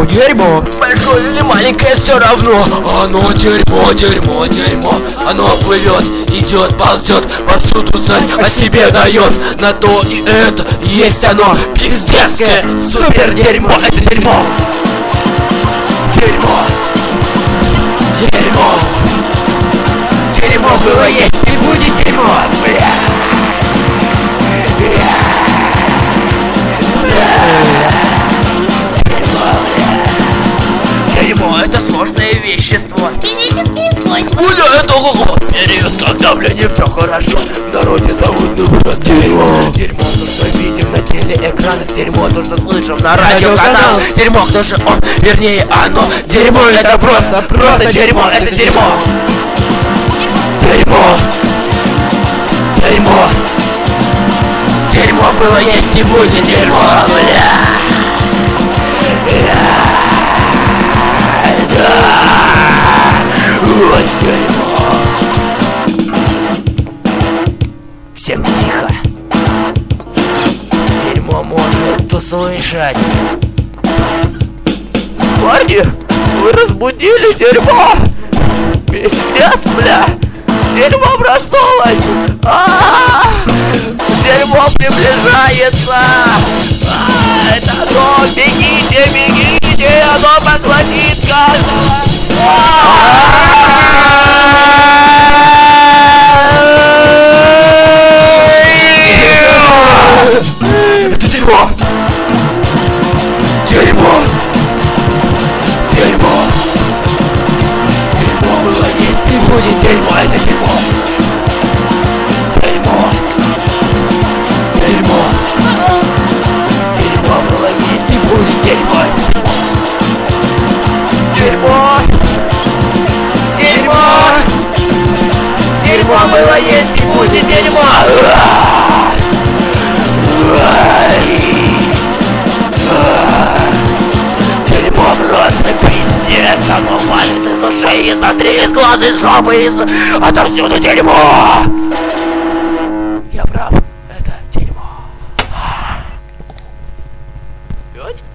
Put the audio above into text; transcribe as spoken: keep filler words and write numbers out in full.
дерьмо. Большое или маленькое, все равно. Оно дерьмо, дерьмо, дерьмо. Оно плывет, идет, ползет, повсюду знать о себе дает. На то и это есть оно. Пиздецкое, супер дерьмо. Это дерьмо. Дерьмо. Дерьмо. Дерьмо было, есть и будет дерьмо. Бля. Бля. Дерьмо, это сложное вещество. Физические свойства. Бля, это ого. Период, когда, бля, не все хорошо. В народе зовут дурак. Дерьмо. Дерьмо, то, что видим на телеэкранах. Дерьмо, то, что слышим на радиоканалах. Дерьмо, кто же он, вернее оно. Дерьмо, это просто, просто дерьмо, это дерьмо. Дерьмо. Дерьмо. Дерьмо было, есть и будет дерьмо, бля. Бля. Да. Вот дерьмо. Всем тихо. Дерьмо может услышать. Парни, вы разбудили дерьмо. Пиздец, бля. Дерьмо проснулось. А-а-а! Дерьмо приближается. А-а-а! Это оно. Бегите, бегите. Оно поглотит каждого. Это дерьмо. Дерьмо. Дерьмо. Дерьмо было, есть и будет дерьмо. Это дерьмо. Дерьмо. Дерьмо. Дерьмо было, есть и будет дерьмо. Дерьмо. Дерьмо. Дерьмо было, есть и будет дерьмо. Дерьмо просто пиздец. Оно валит из ушей, изнутри, из глаз, из жопы, из... Отовсюду дерьмо.